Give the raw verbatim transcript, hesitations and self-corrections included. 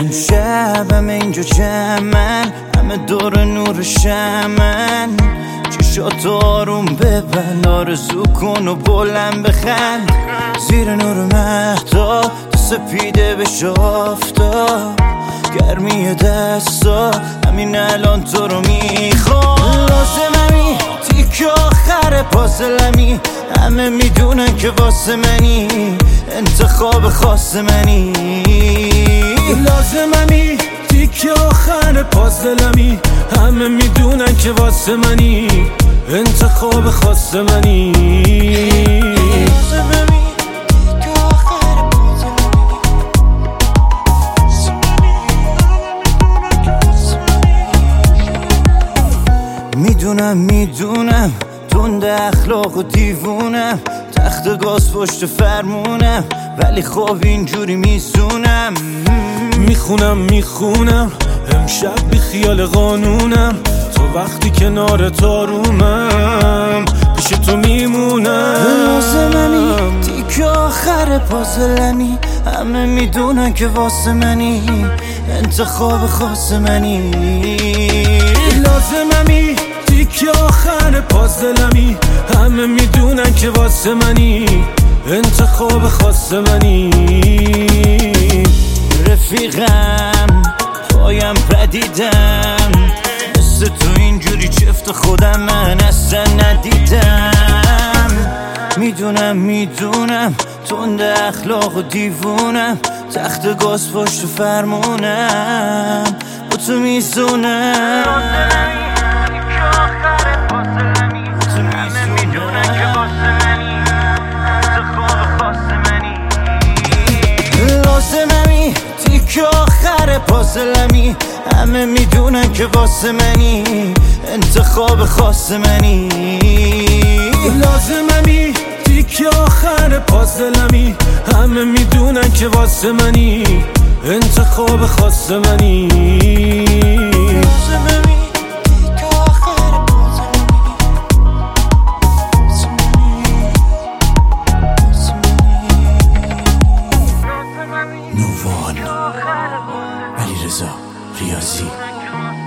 امشب همه اینجا جمعن، همه دور نور شمن. چشات آروم ببند، آرزو کن و بلند بخند. زیر نور مهتاب تو سپیده بش آفتاب، گرمی دستا همین الان تو رو میخوام. لازممی تیک آخر پازلمی، همه میدونن که واسه منی، انتخاب خاص منی. لازممی تیک آخر پازلمی، همه میدونن که واسه منی، انتخاب خاص منی. میدونم میدونم تند اخلاق و دیوونم، تخت گاز پشت فرمونم، ولی خب اینجوری میسونم. میخونم میخونم امشب بی خیال قانونم، تو وقتی کنار تارومم پیش تو میمونم. لازممی تیک آخر پازلمی، همه میدونن که واسه منی، انتخاب خاص منی. لازممی تیک آخر پازلمی، همه میدونن که واسه منی، انتخاب خاص منی. رفیقم پایم پدیدم، مثل تو اینجوری چفت خودم من اصلا ندیدم. میدونم میدونم تند اخلاق و دیوونم، تخت گاز پشت فرمونم، با تو میزونم. لازممی تیک آخر پازلمی، همه میدونن که واسه منی، انتخاب خاص منی. لازممی تیک آخر پازلمی، همه میدونن که واسه منی، انتخاب خاص منی. نووان علیرضا ریاضی.